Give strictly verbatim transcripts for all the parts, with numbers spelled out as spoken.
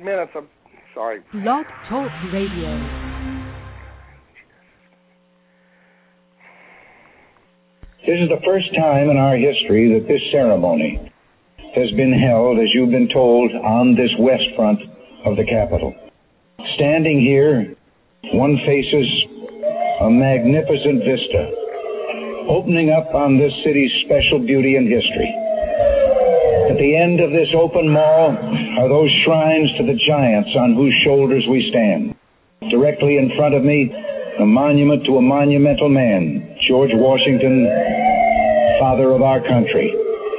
minutes. I'm sorry. Blog Talk Radio. This is the first time in our history that this ceremony has been held, as you've been told, on this west front of the Capitol. Standing here, one faces a magnificent vista, opening up on this city's special beauty and history. At the end of this open mall are those shrines to the giants on whose shoulders we stand. Directly in front of me, a monument to a monumental man, George Washington, father of our country.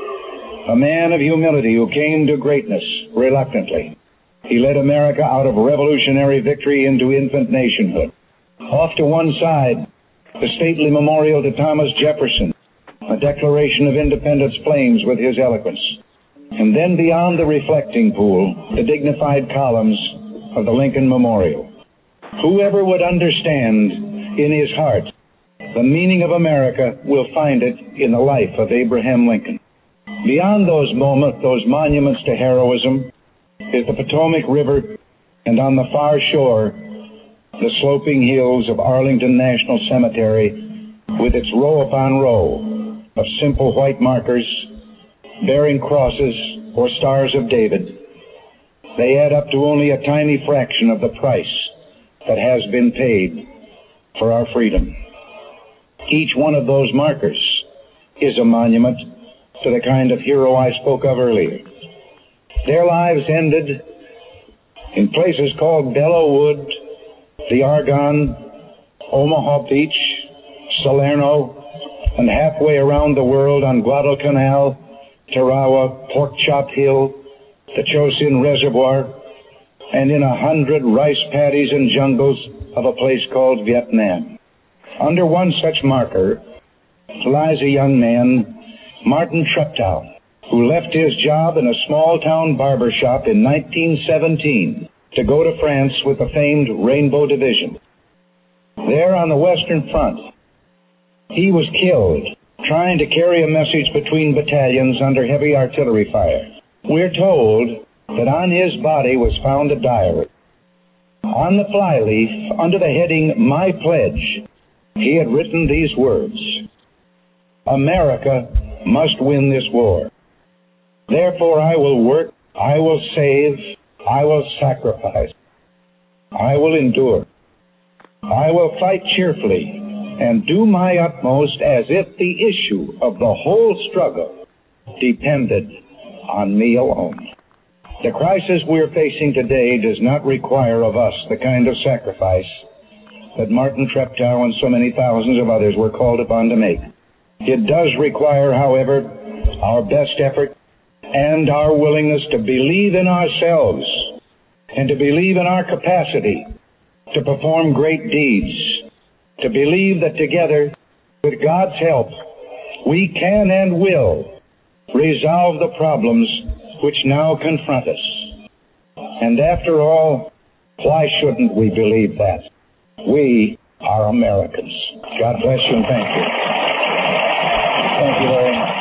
A man of humility who came to greatness reluctantly. He led America out of revolutionary victory into infant nationhood. Off to one side, the stately memorial to Thomas Jefferson, a Declaration of Independence flames with his eloquence. And then beyond the reflecting pool, the dignified columns of the Lincoln Memorial. Whoever would understand in his heart the meaning of America will find it in the life of Abraham Lincoln. Beyond those moments, those monuments to heroism, is the Potomac River, and on the far shore, the sloping hills of Arlington National Cemetery with its row upon row of simple white markers bearing crosses or stars of David. They add up to only a tiny fraction of the price that has been paid for our freedom. Each one of those markers is a monument to the kind of hero I spoke of earlier. Their lives ended in places called Belleau Wood, the Argonne, Omaha Beach, Salerno, and halfway around the world on Guadalcanal, Tarawa, Pork Chop Hill, the Chosin Reservoir, and in a hundred rice paddies and jungles of a place called Vietnam. Under one such marker lies a young man, Martin Treptow, who left his job in a small-town barber shop in nineteen seventeen to go to France with the famed Rainbow Division. There on the Western Front, he was killed trying to carry a message between battalions under heavy artillery fire. We're told that on his body was found a diary. On the flyleaf, under the heading, My Pledge, he had written these words: America must win this war. Therefore I will work, I will save, I will sacrifice, I will endure. I will fight cheerfully and do my utmost as if the issue of the whole struggle depended on me alone. The crisis we're facing today does not require of us the kind of sacrifice that Martin Treptow and so many thousands of others were called upon to make. It does require, however, our best effort and our willingness to believe in ourselves and to believe in our capacity to perform great deeds, to believe that together, with God's help, we can and will resolve the problems which now confront us. And after all, why shouldn't we believe that? We are Americans. God bless you and thank you. Thank you very much.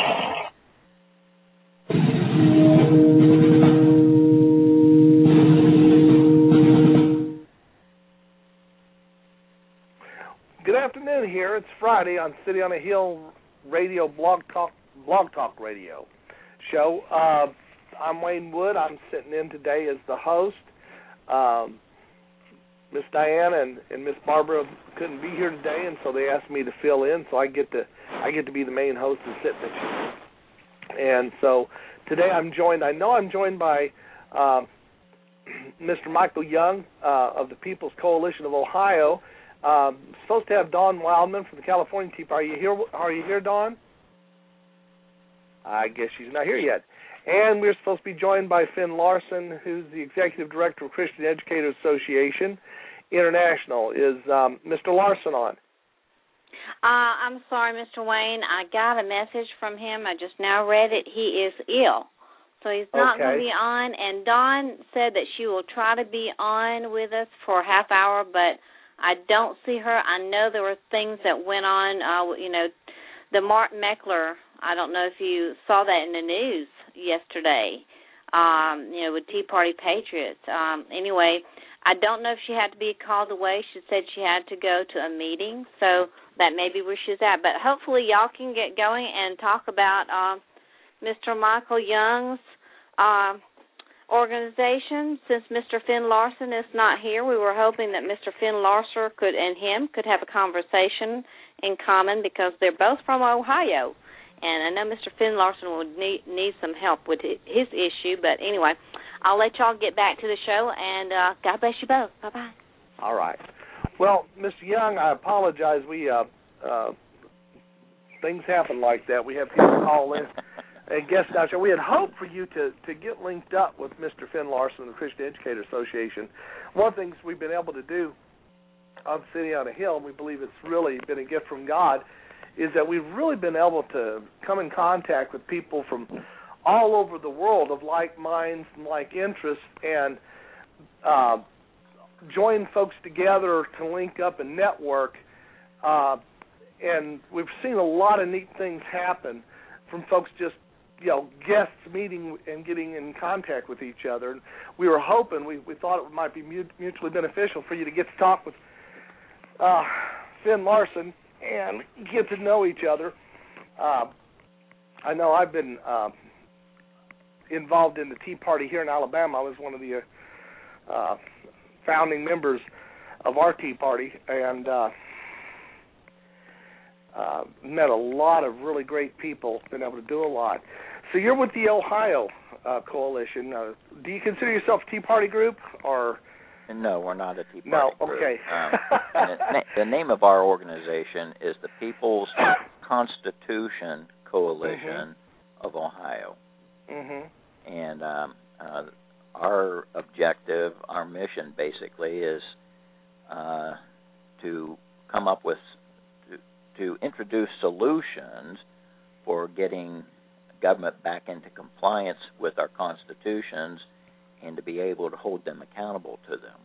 Good afternoon here. It's Friday on City on a Hill Radio, Blog Talk, Blog Talk Radio show. Uh, I'm Wayne Wood. I'm sitting in today as the host. Um, Miss Diana and, and Miss Barbara couldn't be here today, and so they asked me to fill in. So I get to I get to be the main host and sit next to you. And so today I'm joined. I know I'm joined by uh, Mister Michael Young uh, of the People's Coalition of Ohio. Uh, supposed to have Dawn Wildman from the California team. Are you here? Are you here, Dawn? I guess she's not here yet. And we're supposed to be joined by Finn Larson, who's the Executive Director of Christian Educators Association International. Is um, Mister Larson on? Uh, I'm sorry, Mister Wayne. I got a message from him. I just now read it. He is ill, so he's not okay. going to be on. And Dawn said that she will try to be on with us for a half hour, but I don't see her. I know there were things that went on. Uh, you know, the Martin Meckler, I don't know if you saw that in the news yesterday. um, you know, with Tea Party Patriots. Um, anyway, I don't know if she had to be called away. She said she had to go to a meeting, so that may be where she's at. But hopefully y'all can get going and talk about uh, Mister Michael Young's uh, organization. Since Mister Finn Larson is not here, we were hoping that Mister Finn Larson could and him could have a conversation in common because they're both from Ohio. And I know Mister Finn Larson would need, need some help with his issue. But anyway, I'll let y'all get back to the show, and uh, God bless you both. Bye-bye. All right. Well, Mister Young, I apologize. We uh, uh, things happen like that. We have people call in and guest our show. We had hoped for you to, to get linked up with Mister Finn Larson of the Christian Educator Association. One of the things we've been able to do on City on a Hill, and we believe it's really been a gift from God, is that we've really been able to come in contact with people from all over the world of like minds and like interests, and uh, join folks together to link up and network. Uh, and we've seen a lot of neat things happen from folks just, you know, guests meeting and getting in contact with each other. And we were hoping, we, we thought it might be mutually beneficial for you to get to talk with uh, Finn Larson and get to know each other. Uh, I know I've been uh, involved in the Tea Party here in Alabama. I was one of the uh, uh, founding members of our Tea Party, and uh, uh, met a lot of really great people, been able to do a lot. So you're with the Ohio uh, Coalition. Uh, do you consider yourself a Tea Party group, or... No, we're not a Tea Party no, group. Okay. um, the, the name of our organization is the People's Constitution Coalition mm-hmm. of Ohio. Mm-hmm. And um, uh, our objective, our mission, basically, is uh, to come up with, to, to introduce solutions for getting government back into compliance with our constitutions and to be able to hold them accountable to them.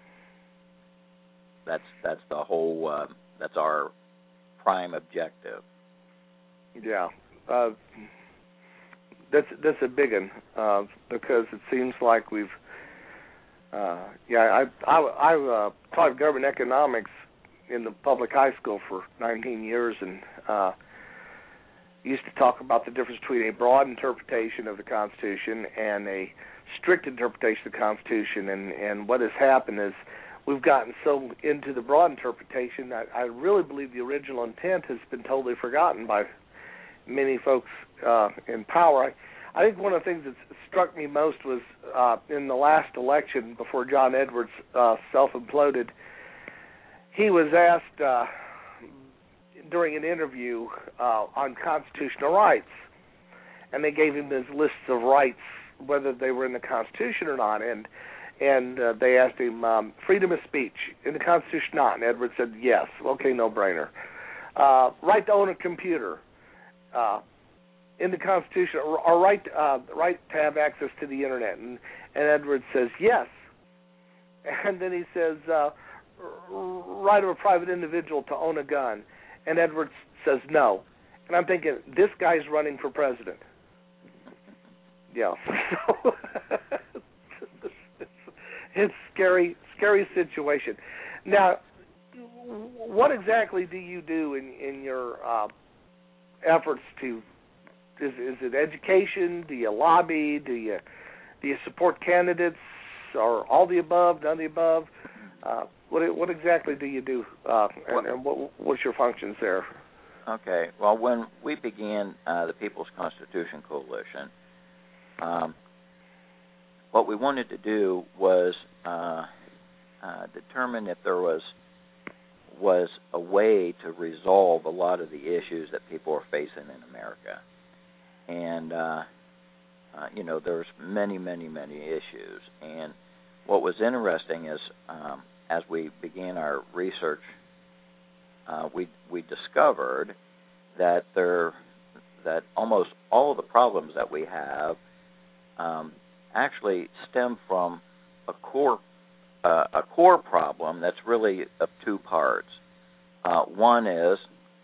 That's that's the whole. Uh, that's our prime objective. Yeah, uh, that's that's a big one uh, because it seems like we've. Uh, yeah, I I, I uh, taught government economics in the public high school for nineteen years, and uh, used to talk about the difference between a broad interpretation of the Constitution and a strict interpretation of the Constitution, and, and what has happened is we've gotten so into the broad interpretation that I really believe the original intent has been totally forgotten by many folks uh, in power. I, I think one of the things that struck me most was uh, in the last election before John Edwards uh, self-imploded, he was asked uh, during an interview uh, on constitutional rights, and they gave him his lists of rights, whether they were in the Constitution or not, and and uh, they asked him, um, freedom of speech, in the Constitution not, and Edwards said yes, okay, no-brainer. Uh, right to own a computer, uh, in the Constitution, or, or right, uh, right to have access to the Internet, and, and Edwards says yes. And then he says, uh, right of a private individual to own a gun, and Edwards says no. And I'm thinking, this guy's running for president. Yeah, so it's, it's scary, scary situation. Now, what exactly do you do in in your uh, efforts to? Is is it education? Do you lobby? Do you do you support candidates, or all the above, none of the above? Uh, what what exactly do you do, uh, and, and what what's your functions there? Okay. Well, when we began uh, the People's Constitution Coalition, Um, what we wanted to do was uh, uh, determine if there was was a way to resolve a lot of the issues that people are facing in America. And, uh, uh, you know, there's many, many, many issues. And what was interesting is um, as we began our research, uh, we we discovered that there that almost all of the problems that we have Um, actually stem from a core uh, a core problem that's really of two parts. Uh, one is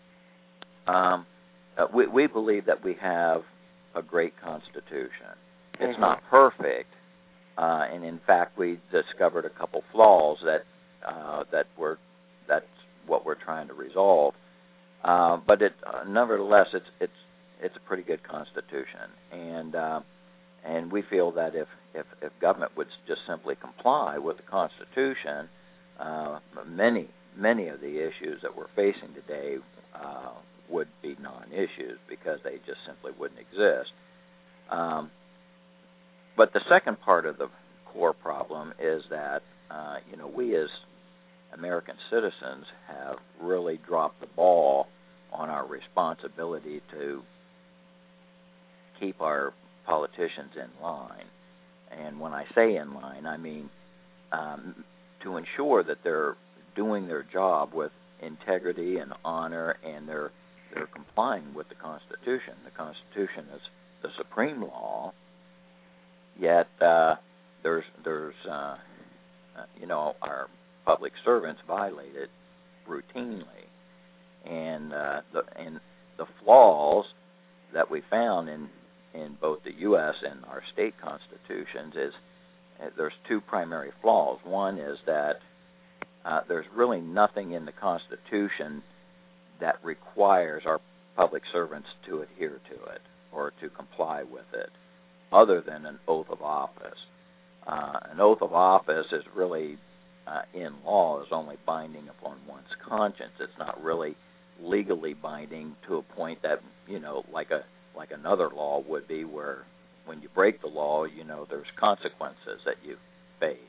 um, uh, we, we believe that we have a great Constitution, it's mm-hmm. not perfect, uh, and in fact, we discovered a couple flaws that uh, that were that's what we're trying to resolve. Uh, but it, uh, nevertheless, it's it's it's a pretty good Constitution, and uh, and we feel that if, if, if government would just simply comply with the Constitution, uh, many many of the issues that we're facing today uh, would be non-issues because they just simply wouldn't exist. Um, but the second part of the core problem is that uh, you know we as American citizens have really dropped the ball on our responsibility to keep our politicians in line. And when I say in line, I mean um, to ensure that they're doing their job with integrity and honor, and they're they're complying with the Constitution. The Constitution is the supreme law. Yet uh, there's there's uh, uh, you know our public servants violate it routinely, and uh, the and the flaws that we found in in both the U S and our state constitutions is uh, there's two primary flaws. One is that uh, there's really nothing in the Constitution that requires our public servants to adhere to it or to comply with it, other than an oath of office. Uh, an oath of office is really, uh, in law, is only binding upon one's conscience. It's not really legally binding to a point that, you know, like a like another law would be, where when you break the law, you know, there's consequences that you face.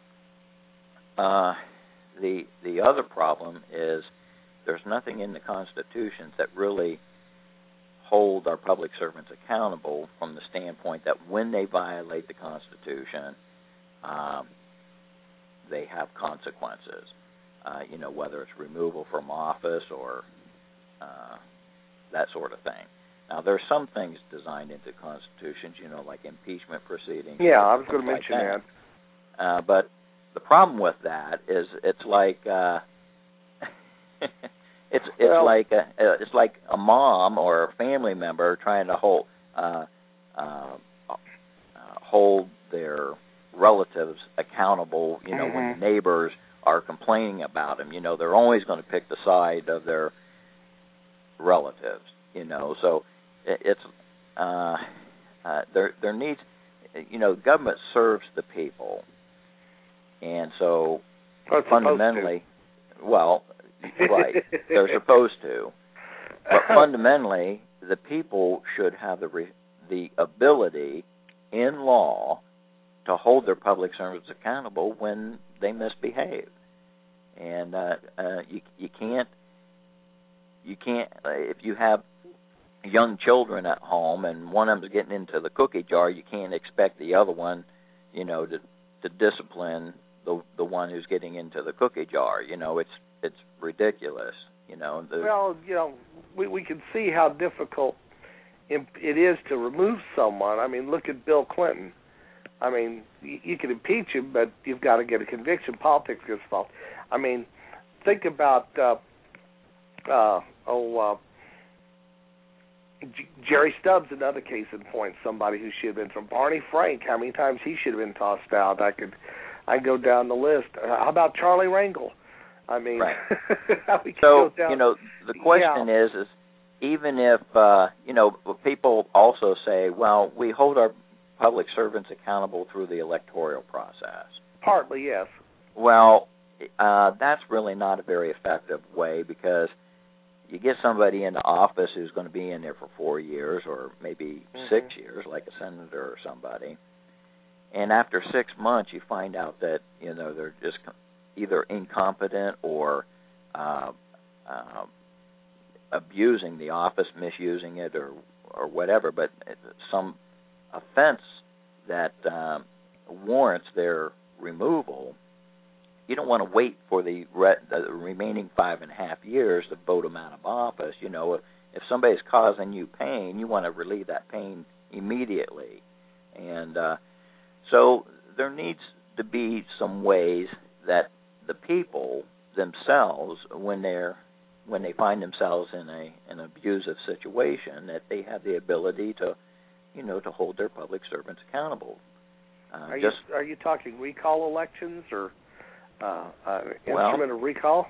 Uh, the the other problem is there's nothing in the Constitution that really hold our public servants accountable from the standpoint that when they violate the Constitution, um, they have consequences. Uh, you know, whether it's removal from office or uh, that sort of thing. Now, there's some things designed into constitutions, you know, like impeachment proceedings. Yeah, I was going to like mention that. that. Uh, but the problem with that is it's like uh, it's it's well, like a it's like a mom or a family member trying to hold uh, uh, uh, hold their relatives accountable. You know, mm-hmm. when the neighbors are complaining about them, you know, they're always going to pick the side of their relatives. You know, so it, it's uh, uh, there. There needs, you know, government serves the people, and so well, fundamentally, well, right, they're supposed to, but fundamentally, the people should have the re- the ability in law to hold their public servants accountable when they misbehave, and uh, uh, you you can't you can't uh, if you have young children at home and one of them's getting into the cookie jar, you can't expect the other one, you know, to to discipline the the one who's getting into the cookie jar. You know, it's it's ridiculous. You know. The, well, you know, we we can see how difficult it is to remove someone. I mean, look at Bill Clinton. I mean, you, you can impeach him, but you've got to get a conviction. Politics gets involved. I mean, think about uh, uh, oh. Uh, Jerry Stubbs, another case in point, somebody who should have been from Barney Frank. How many times he should have been tossed out? I could, I could go down the list. Uh, how about Charlie Rangel? I mean, right. we so go down. you know, the question yeah. is, is even if uh, you know, people also say, well, we hold our public servants accountable through the electoral process. Partly, yes. Well, uh, that's really not a very effective way, because you get somebody into office who's going to be in there for four years or maybe mm-hmm. six years, like a senator or somebody, and after six months you find out that, you know, they're just either incompetent or uh, uh, abusing the office, misusing it, or or whatever, but some offense that um, warrants their removal. You don't want to wait for the, re- the remaining five and a half years to vote them out of office. You know, if, if somebody's causing you pain, you want to relieve that pain immediately. And uh, so there needs to be some ways that the people themselves, when they're when they find themselves in a an abusive situation, that they have the ability to you know, to hold their public servants accountable. Uh, are just, you are you talking recall elections or uh, uh, well, instrument of recall?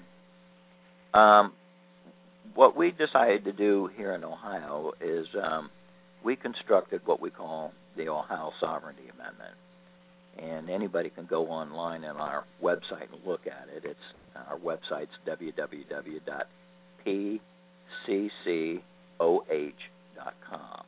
um, what we decided to do here in Ohio is um, we constructed what we call the Ohio Sovereignty Amendment. And anybody can go online on our website and look at it. It's our website's w w w dot p c c o h dot com.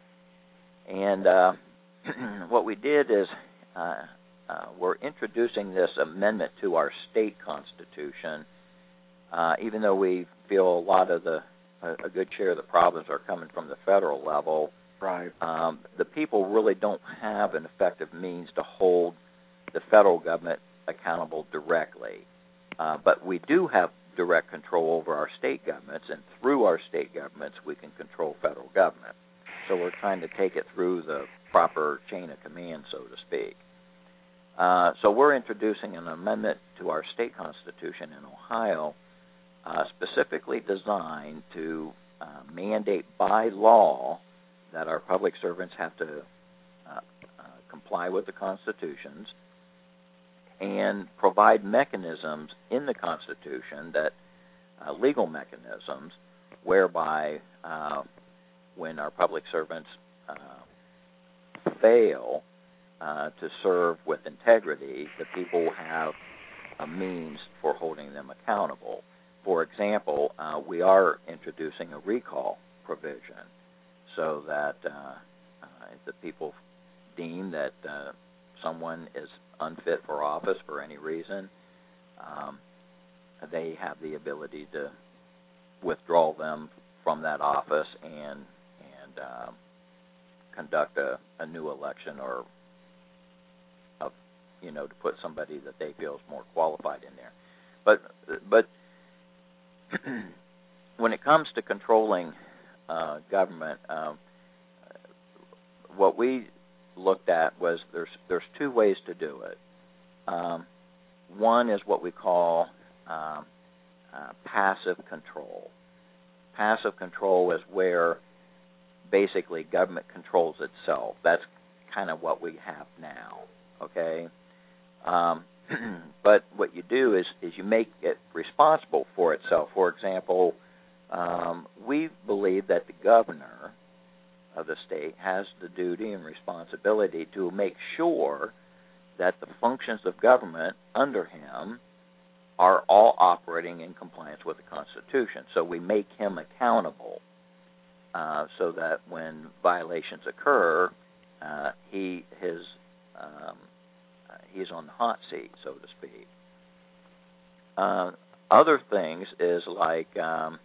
And uh, what we did is uh, uh, we're introducing this amendment to our state constitution, uh, even though we feel a lot of the a, a good share of the problems are coming from the federal level. Right. Um, the people really don't have an effective means to hold the federal government accountable directly. Uh, but we do have direct control over our state governments, and through our state governments we can control federal government. So we're trying to take it through the proper chain of command, so to speak. Uh, so we're introducing an amendment to our state constitution in Ohio uh, specifically designed to uh, mandate by law that our public servants have to uh, uh, comply with the constitutions and provide mechanisms in the Constitution, that uh, legal mechanisms, whereby uh, when our public servants uh, fail uh, to serve with integrity, the people have a means for holding them accountable. For example, uh, we are introducing a recall provision, so that uh, uh, if the people deem that uh, someone is unfit for office for any reason, um, they have the ability to withdraw them from that office and and um, conduct a, a new election, or a, you know, to put somebody that they feel is more qualified in there. But but when it comes to controlling Uh, government, um, what we looked at was there's there's two ways to do it. Um, one is what we call um, uh, passive control. Passive control is where basically government controls itself. That's kind of what we have now, okay? Um, but what you do is, is you make it responsible for itself. For example, Um, we believe that the governor of the state has the duty and responsibility to make sure that the functions of government under him are all operating in compliance with the Constitution. So we make him accountable uh, so that when violations occur, uh, he his um, he's on the hot seat, so to speak. Uh, other things is like um,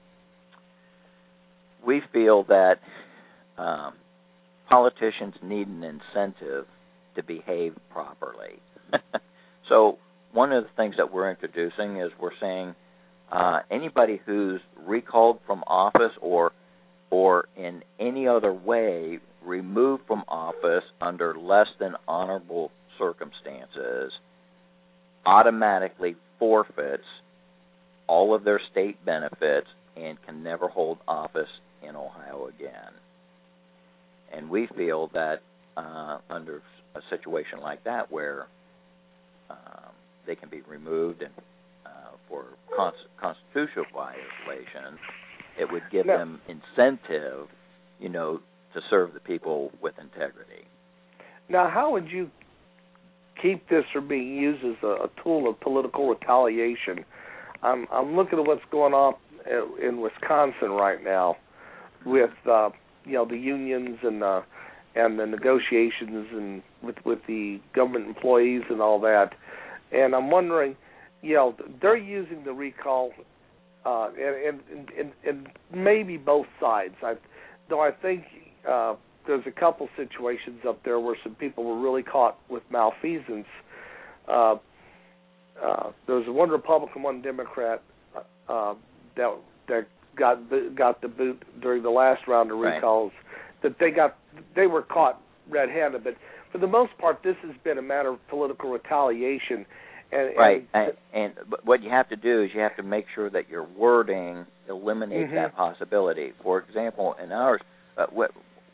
we feel that um, politicians need an incentive to behave properly. So one of the things that we're introducing is we're saying uh, anybody who's recalled from office or or in any other way removed from office under less than honorable circumstances automatically forfeits all of their state benefits and can never hold office in Ohio again. And we feel that uh, under a situation like that where um, they can be removed and uh, for cons- constitutional violations, it would give now, them incentive, you know, to serve the people with integrity. Now, how would you keep this from being used as a, a tool of political retaliation? I'm, I'm looking at what's going on in Wisconsin right now with uh, you know the unions and the and the negotiations and with with the government employees and all that, and I'm wondering, you know, they're using the recall, uh, and, and and and maybe both sides. I, though I think uh, there's a couple situations up there where some people were really caught with malfeasance. Uh, uh, there was one Republican, one Democrat uh, that that got got the boot during the last round of recalls. Right. That they got they were caught red-handed, but for the most part, this has been a matter of political retaliation. And, right, and, and, and what you have to do is you have to make sure that your wording eliminates mm-hmm. that possibility. For example, in ours, uh, what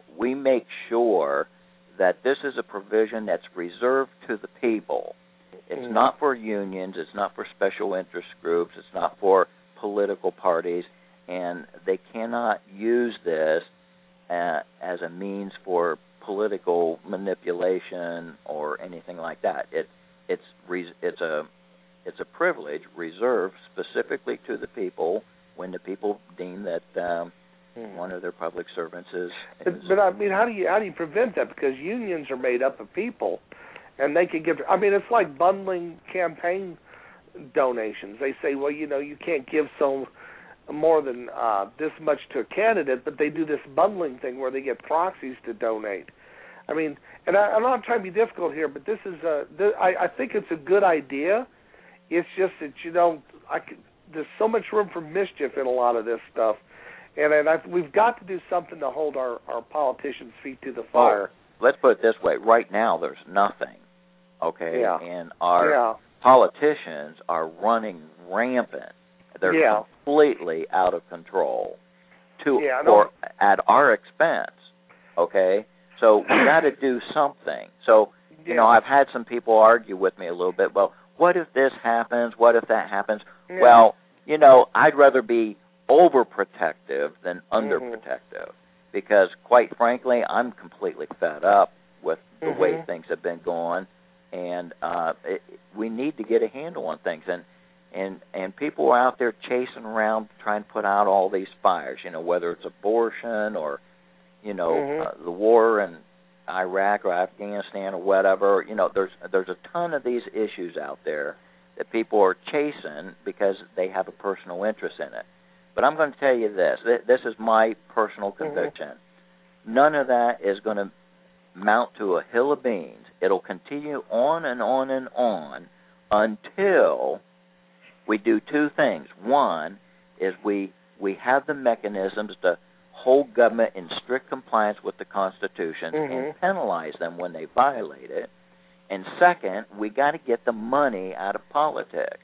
we make sure that this is a provision that's reserved to the people. It's mm-hmm. not for unions. It's not for special interest groups. It's not for political parties. And they cannot use this uh, as a means for political manipulation or anything like that. It, it's re- it's a it's a privilege reserved specifically to the people when the people deem that um, mm. one of their public servants is. But, is but I mean, how do you how do you prevent that? Because unions are made up of people, and they can give. I mean, it's like bundling campaign donations. They say, well, you know, you can't give so more than uh, this much to a candidate, but they do this bundling thing where they get proxies to donate. I mean, and I, I'm not trying to be difficult here, but this is a. This, I, I think it's a good idea. It's just that you know, I could, there's so much room for mischief in a lot of this stuff, and and I've, we've got to do something to hold our, our politicians' feet to the fire. Oh, let's put it this way: right now, there's nothing. Okay, yeah. and our yeah. politicians are running rampant. They're yeah. completely out of control, to yeah, no. or at our expense. Okay, so we got to do something. So you yeah. know, I've had some people argue with me a little bit. Well, what if this happens? What if that happens? Yeah. Well, you know, I'd rather be overprotective than underprotective mm-hmm. because, quite frankly, I'm completely fed up with the mm-hmm. way things have been going, and uh, it, we need to get a handle on things. And and and people are out there chasing around trying to put out all these fires. You know, whether it's abortion or you know mm-hmm. uh, the war in Iraq or Afghanistan or whatever. You know, there's there's a ton of these issues out there that people are chasing because they have a personal interest in it. But I'm going to tell you this. This is my personal conviction. Mm-hmm. None of that is going to mount to a hill of beans. It'll continue on and on and on until we do two things. One is we we have the mechanisms to hold government in strict compliance with the Constitution mm-hmm. and penalize them when they violate it. And second, we got to get the money out of politics.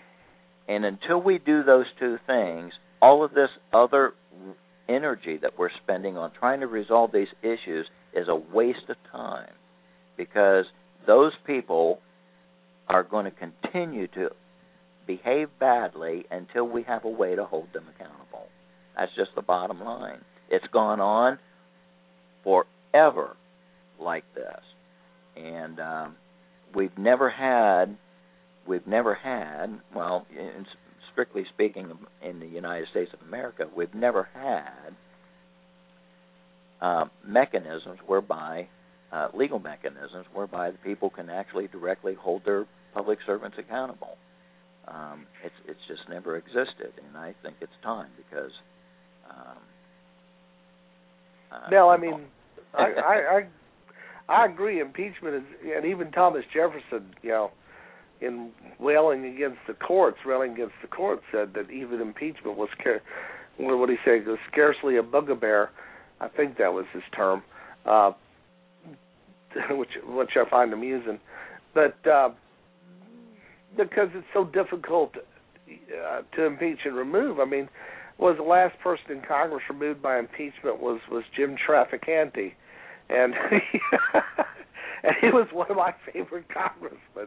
And until we do those two things, all of this other energy that we're spending on trying to resolve these issues is a waste of time, because those people are going to continue to behave badly until we have a way to hold them accountable. That's just the bottom line. It's gone on forever like this. And um, we've never had, we've never had, well, in, strictly speaking, in the United States of America, we've never had uh, mechanisms whereby, uh, legal mechanisms whereby the people can actually directly hold their public servants accountable. Um, it's it's just never existed, and I think it's time because. Um, uh, no, I mean, I, I, I I agree. Impeachment is, and even Thomas Jefferson, you know, in railing against the courts, railing against the courts, said that even impeachment was, what he said, was scarcely a bugbear. I think that was his term, uh, which which I find amusing, but. Uh, Because it's so difficult uh, to impeach and remove. I mean, was the last person in Congress removed by impeachment was, was Jim Traficante, and he, and he was one of my favorite congressmen.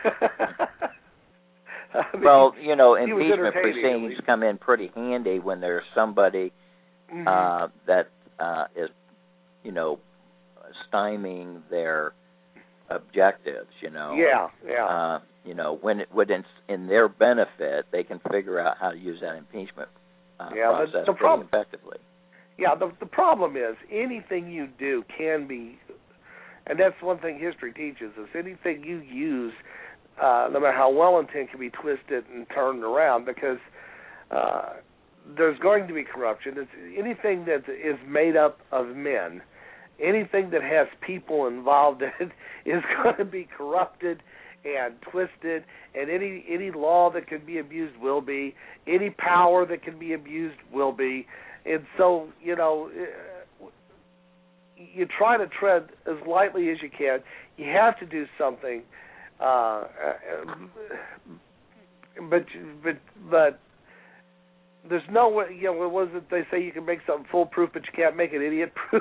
I mean, well, you know, impeachment proceedings come in pretty handy when there's somebody mm-hmm. uh, that uh, is, you know, stymieing their objectives. You know. Yeah, yeah. Uh, You know, when it would in, in their benefit, they can figure out how to use that impeachment uh, yeah, process the, the pretty prob- effectively. Yeah, the the problem is anything you do can be, and that's one thing history teaches us. Anything you use, uh, no matter how well intended, can be twisted and turned around because uh, there's going to be corruption. It's anything that is made up of men, anything that has people involved in it is going to be corrupted and twisted, and any any law that can be abused will be. Any power that can be abused will be. And so, you know, you try to tread as lightly as you can. You have to do something, uh, but but but there's no way, you know, what was it they say you can make something foolproof, but you can't make it idiot-proof?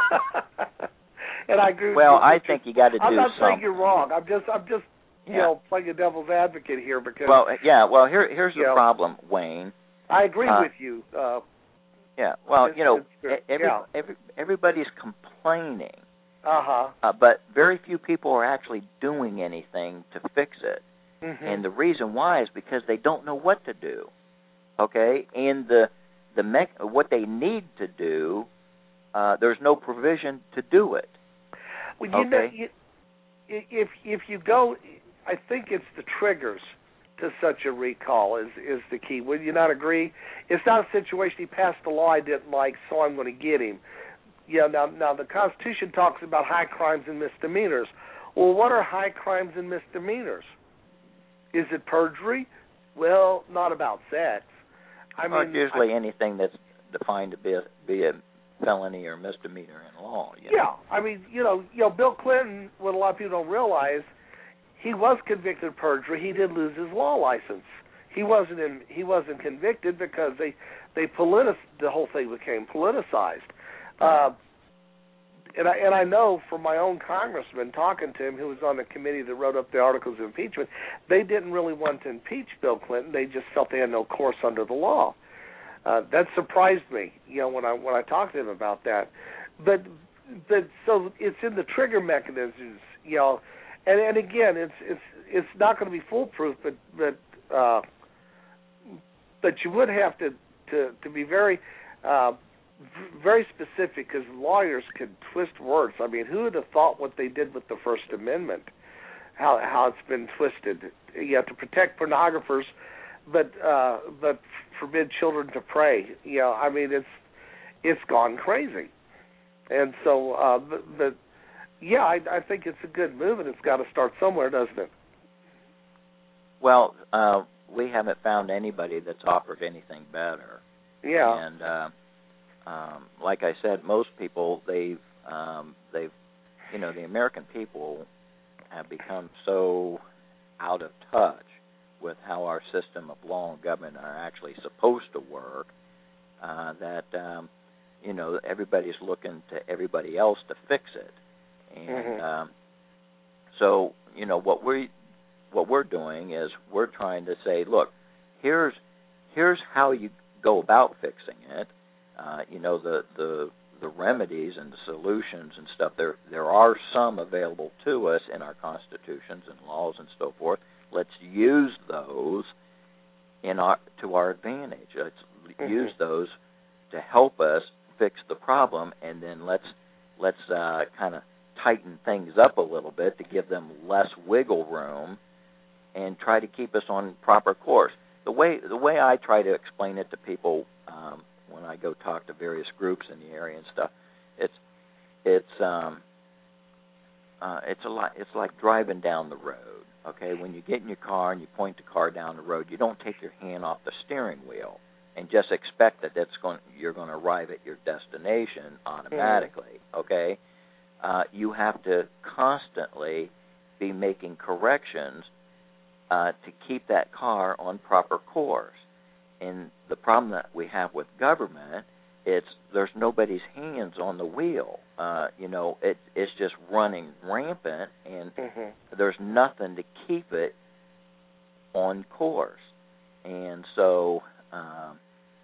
And I agree with well, you. I think you got to do I'm not something. saying you're wrong. I'm just, I'm just, yeah. you know, playing a devil's advocate here because. Well, yeah. Well, here, here's the know, problem, Wayne. I agree uh, with you. Uh, yeah. Well, it's, you know, it's, every, yeah. every everybody's complaining. Uh-huh. Uh, but very few people are actually doing anything to fix it. Mm-hmm. And the reason why is because they don't know what to do. Okay? And the the mech- what they need to do, uh, there's no provision to do it. Well, you okay? know, you, if if you go, I think it's the triggers to such a recall is is the key. Would you not agree? It's not a situation he passed a law I didn't like, so I'm going to get him. Yeah. Now, now the Constitution talks about high crimes and misdemeanors. Well, what are high crimes and misdemeanors? Is it perjury? Well, not about sex. I well, mean, usually I, anything that's defined to be a, be a felony or misdemeanor in law. You yeah, know? I mean, you know, you know, Bill Clinton. What a lot of people don't realize, he was convicted of perjury. He did lose his law license. He wasn't in. He wasn't convicted because they they politic. The whole thing became politicized. Uh, and I and I know from my own congressman talking to him, who was on the committee that wrote up the articles of impeachment, they didn't really want to impeach Bill Clinton. They just felt they had no course under the law. Uh, that surprised me, you know, when I when I talked to him about that. But but so it's in the trigger mechanisms, you know, and and again, it's it's it's not going to be foolproof, but but uh, but you would have to to to be very. Uh, very specific because lawyers can twist words. I mean, who would have thought what they did with the First Amendment, how how it's been twisted? You have to protect pornographers, but uh, but forbid children to pray. You know, I mean, it's it's gone crazy. And so, uh, but, but yeah, I, I think it's a good move, and it's got to start somewhere, doesn't it? Well, uh, we haven't found anybody that's offered anything better. Yeah. And uh, Um, like I said, most people, they've, um, they've, you know, the American people have become so out of touch with how our system of law and government are actually supposed to work uh, that, um, you know, everybody's looking to everybody else to fix it. And mm-hmm. um, so, you know, what we what we're doing is we're trying to say, look, here's here's how you go about fixing it. Uh, you know, the, the the remedies and the solutions and stuff, there there are some available to us in our constitutions and laws and so forth. Let's use those in our to our advantage. Let's mm-hmm. use those to help us fix the problem, and then let's let's uh, kind of tighten things up a little bit to give them less wiggle room and try to keep us on proper course. The way the way I try to explain it to people um, when I go talk to various groups in the area and stuff, it's it's um, uh, it's a lot. It's like driving down the road. Okay, when you get in your car and you point the car down the road, you don't take your hand off the steering wheel and just expect that that's going you're going to arrive at your destination automatically. Okay, uh, you have to constantly be making corrections uh, to keep that car on proper course. And the problem that we have with government, it's there's nobody's hands on the wheel. Uh, you know, it, it's just running rampant, and mm-hmm. there's nothing to keep it on course. And so, um,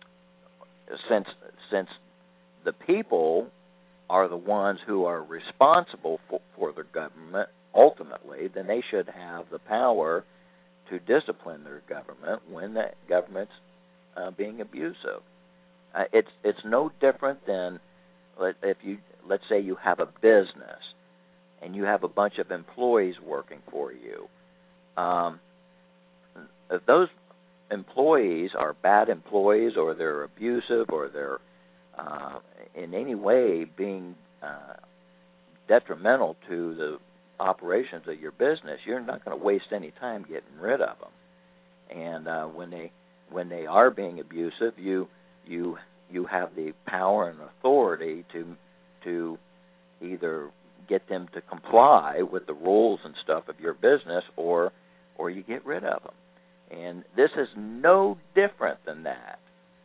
since since the people are the ones who are responsible for, for their government, ultimately, then they should have the power to discipline their government when that government's Uh, being abusive. Uh, it's it's no different than if you let's say you have a business and you have a bunch of employees working for you. Um, if those employees are bad employees, or they're abusive, or they're uh, in any way being uh, detrimental to the operations of your business, you're not going to waste any time getting rid of them. And uh, when they When they are being abusive, you you you have the power and authority to to either get them to comply with the rules and stuff of your business, or or you get rid of them. And this is no different than that.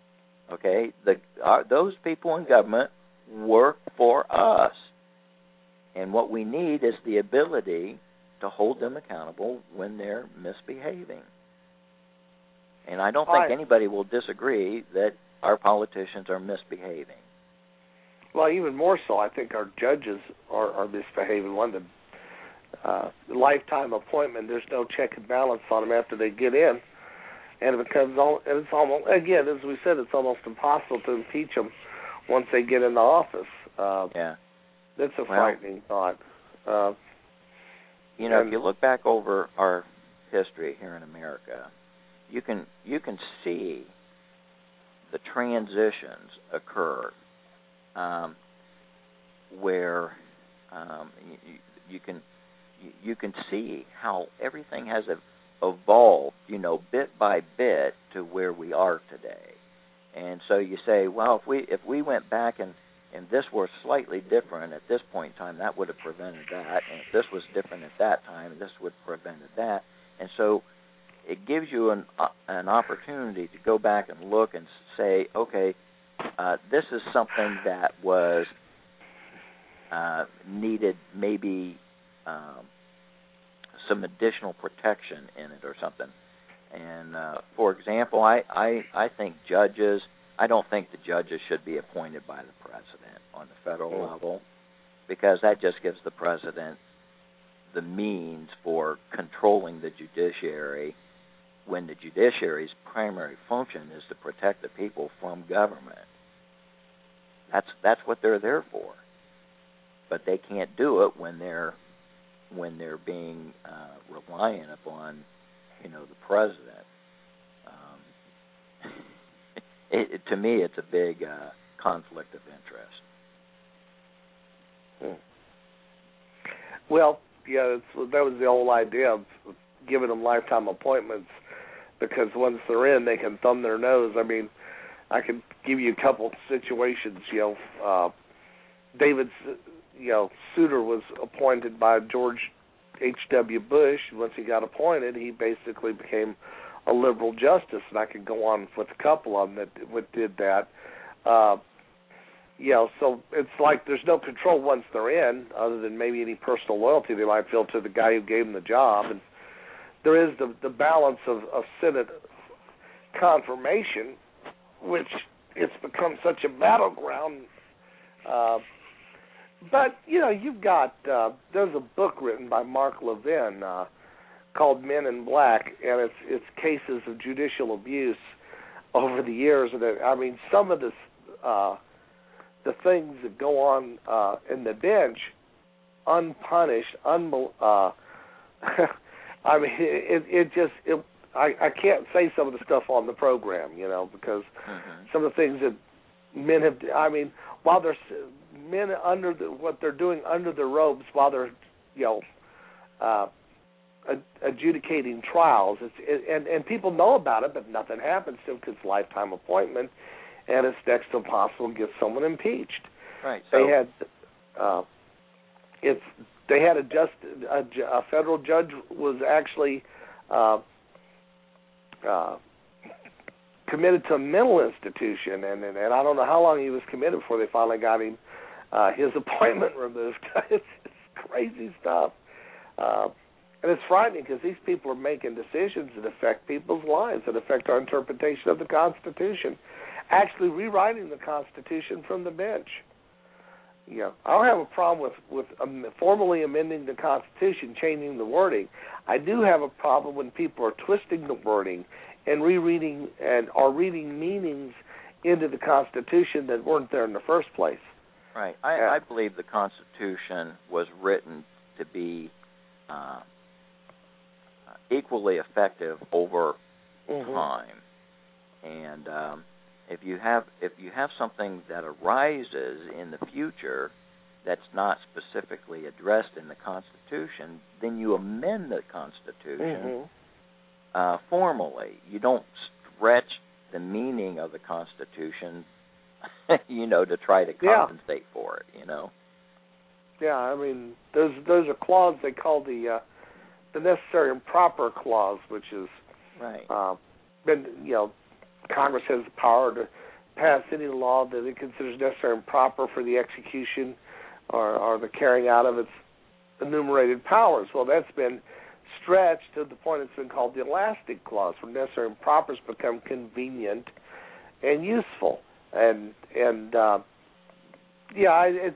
Okay, the uh, those people in government work for us, and what we need is the ability to hold them accountable when they're misbehaving. And I don't think right. anybody will disagree that our politicians are misbehaving. Well, even more so, I think our judges are, are misbehaving. One, the uh, lifetime appointment, there's no check and balance on them after they get in. And it becomes, all, and it's almost, again, as we said, it's almost impossible to impeach them once they get in the office. Uh, yeah. That's a well, frightening thought. Uh, you know, if you look back over our history here in America, you can you can see the transitions occur um, where um, you, you can you, you can see how everything has a evolved, you know, bit by bit to where we are today. And so you say, well, if we if we went back and, and this were slightly different at this point in time, that would have prevented that. And if this was different at that time, this would have prevented that. And so it gives you an uh, an opportunity to go back and look and say, okay, uh, this is something that was uh, needed maybe um, some additional protection in it or something. And uh, for example, I, I, I think judges, I don't think the judges should be appointed by the president on the federal mm. level, because that just gives the president the means for controlling the judiciary when the judiciary's primary function is to protect the people from government. That's that's what they're there for. But they can't do it when they're when they're being uh, reliant upon, you know, the president. Um, it, it, to me, it's a big uh, conflict of interest. Hmm. Well, yeah, it's, that was the whole idea of giving them lifetime appointments, because once they're in, they can thumb their nose. I mean, I can give you a couple situations. You know, uh, David, you know, Souter was appointed by George H W Bush. Once he got appointed, he basically became a liberal justice, and I could go on with a couple of them that did that. Uh, you know, so it's like there's no control once they're in, other than maybe any personal loyalty they might feel to the guy who gave them the job. And there is the the balance of, of Senate confirmation, which it's become such a battleground. Uh, but, you know, you've got, uh, there's a book written by Mark Levin uh, called Men in Black, and it's it's cases of judicial abuse over the years. And it, I mean, some of this, uh, the things that go on uh, in the bench, unpunished, unbel- uh, I mean, it, it just, it, I, I can't say some of the stuff on the program, you know, because mm-hmm. some of the things that men have, I mean, while they're, men under the, what they're doing under the robes while they're, you know, uh, adjudicating trials, it's, it, and, and people know about it, but nothing happens to them because it's lifetime appointment, and it's next to impossible to get someone impeached. Right. So they had, uh, it's, they had a just a, a federal judge was actually uh, uh, committed to a mental institution, and, and and I don't know how long he was committed before they finally got him uh, his appointment removed. it's, it's crazy stuff, uh, and it's frightening because these people are making decisions that affect people's lives, that affect our interpretation of the Constitution, actually rewriting the Constitution from the bench. You know, I don't have a problem with, with um, formally amending the Constitution, changing the wording. I do have a problem when people are twisting the wording and rereading and are reading meanings into the Constitution that weren't there in the first place. Right. I, yeah. I believe the Constitution was written to be uh, equally effective over mm-hmm. time, and um, If you have if you have something that arises in the future that's not specifically addressed in the Constitution, then you amend the Constitution mm-hmm. uh, formally. You don't stretch the meaning of the Constitution, you know, to try to compensate yeah. for it. You know. Yeah, I mean, there's there's a clause they call the uh, the necessary and proper clause, which is right. Uh, been you know. Congress has the power to pass any law that it considers necessary and proper for the execution or, or the carrying out of its enumerated powers. Well, that's been stretched to the point it's been called the elastic clause, where necessary and proper has become convenient and useful. And, and uh, yeah, it's,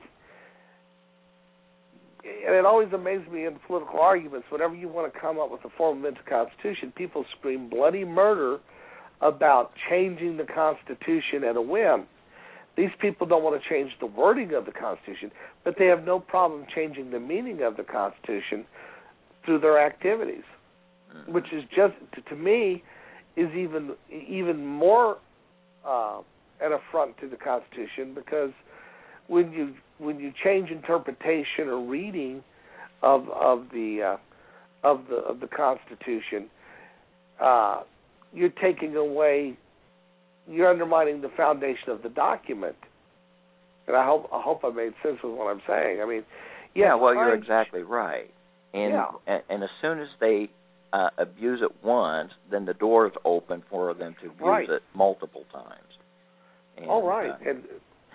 and it always amazes me in political arguments, whenever you want to come up with a form of the Constitution, people scream bloody murder about changing the Constitution at a whim. These people don't want to change the wording of the Constitution, but they have no problem changing the meaning of the Constitution through their activities, which is just, to me, is even even more uh, an affront to the Constitution, because when you when you change interpretation or reading of of the uh, of the of the Constitution, uh, you're taking away, you're undermining the foundation of the document. And I hope I hope I made sense with what I'm saying. I mean, yeah, yeah well, you're exactly right. And, yeah. and and as soon as they uh, abuse it once, then the door is open for them to abuse right. it multiple times. And, All right, uh, and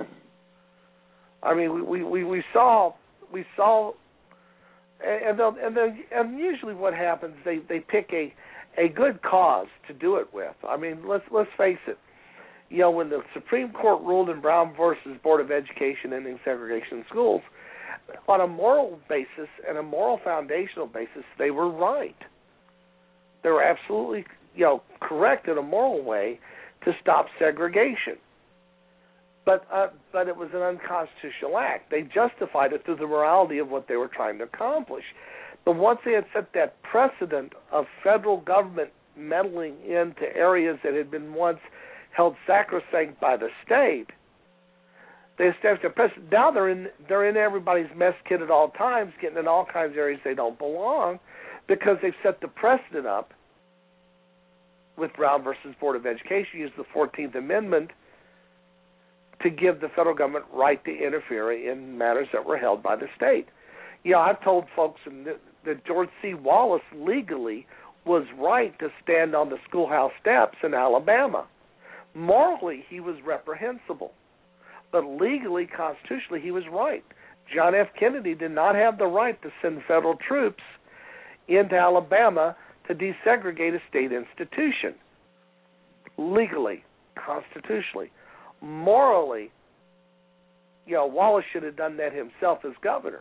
I mean, we, we, we saw we saw, and they'll, and they'll, and usually what happens, they, they pick a, a good cause to do it with. I mean, let's let's face it. You know, when the Supreme Court ruled in Brown versus Board of Education ending segregation in schools, on a moral basis and a moral foundational basis, they were right. They were absolutely, you know, correct in a moral way to stop segregation. But uh, but it was an unconstitutional act. They justified it through the morality of what they were trying to accomplish. But once they had set that precedent of federal government meddling into areas that had been once held sacrosanct by the state, they established a precedent. Now they're in they're in everybody's mess kit at all times, getting in all kinds of areas they don't belong, because they've set the precedent up with Brown versus Board of Education, used the fourteenth Amendment to give the federal government right to interfere in matters that were held by the state. You know, I've told folks that George C. Wallace legally was right to stand on the schoolhouse steps in Alabama. Morally, he was reprehensible. But legally, constitutionally, he was right. John F. Kennedy did not have the right to send federal troops into Alabama to desegregate a state institution. Legally, constitutionally. Morally, you know, Wallace should have done that himself as governor.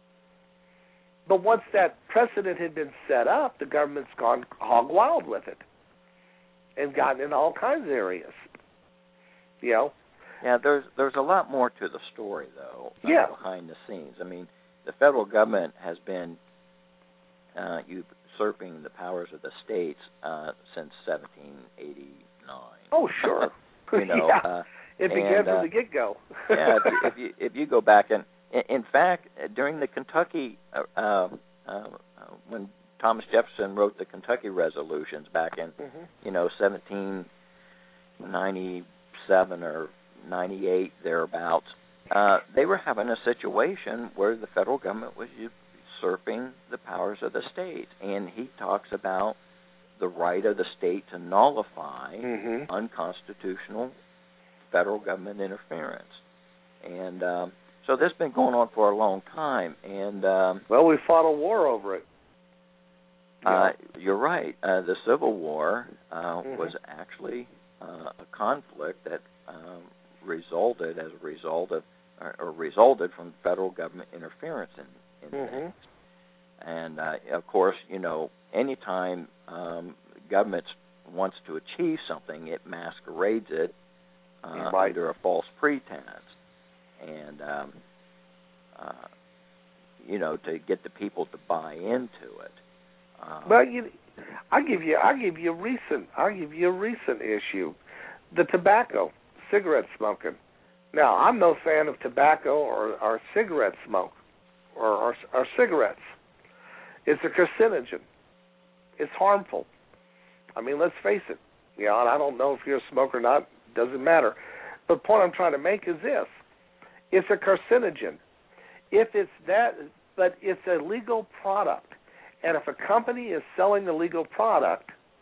But once that precedent had been set up, the government's gone hog wild with it and gotten in all kinds of areas. You know? Yeah, there's there's a lot more to the story, though, uh, yeah. behind the scenes. I mean, the federal government has been uh, usurping the powers of the states uh, since seventeen eighty-nine. Oh, sure. you know, yeah. uh, it began and, from uh, the get-go. yeah, if you, if you if you go back and in fact during the Kentucky uh, uh, uh, when Thomas Jefferson wrote the Kentucky resolutions back in mm-hmm. you know seventeen ninety-seven or ninety-eight thereabouts, uh, they were having a situation where the federal government was usurping the powers of the state, and he talks about the right of the state to nullify mm-hmm. unconstitutional federal government interference. And um, so this has been going on for a long time. And um, well, we fought a war over it. Uh, yeah. You're right. Uh, the Civil War uh, mm-hmm. was actually uh, a conflict that um, resulted as a result of, or, or resulted from federal government interference in, in mm-hmm. things. And uh, of course, you know, anytime um, government wants to achieve something, it masquerades it uh, right. under a false pretense, and um, uh, you know, to get the people to buy into it. Um, well, you, I'll give you, I'll give you a recent, I'll give you a recent issue, the tobacco, cigarette smoking. Now, I'm no fan of tobacco or, or cigarette smoke, or, or, or cigarettes. It's a carcinogen. It's harmful. I mean, let's face it. You know, and I don't know if you're a smoker or not. Doesn't matter. But the point I'm trying to make is this: it's a carcinogen. If it's that, but it's a legal product, and if a company is selling a legal product,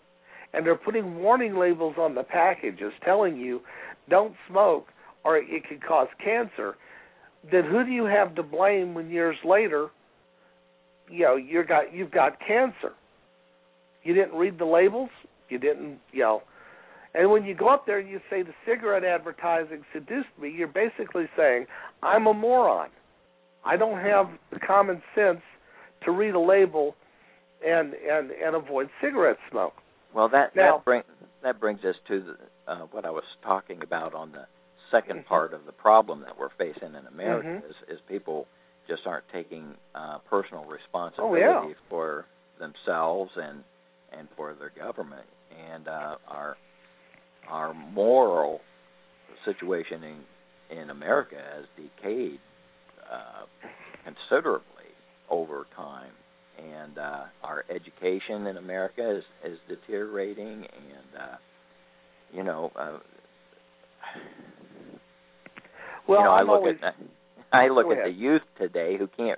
and they're putting warning labels on the packages telling you don't smoke or it could cause cancer, then who do you have to blame when years later, you know, you got you've got cancer? You didn't read the labels. You didn't, you know. And when you go up there and you say the cigarette advertising seduced me, you're basically saying I'm a moron. I don't have the common sense to read a label and and, and avoid cigarette smoke. Well, that now, that, bring, that brings us to the, uh, what I was talking about on the second mm-hmm. part of the problem that we're facing in America mm-hmm. is, is people just aren't taking uh, personal responsibility oh, yeah. for themselves and and for their government, and uh, our our moral situation in in America has decayed uh, considerably over time, and uh, our education in America is, is deteriorating, and uh, you know, uh, well, you know, I I'm look always, at I look go at ahead. the youth today who can't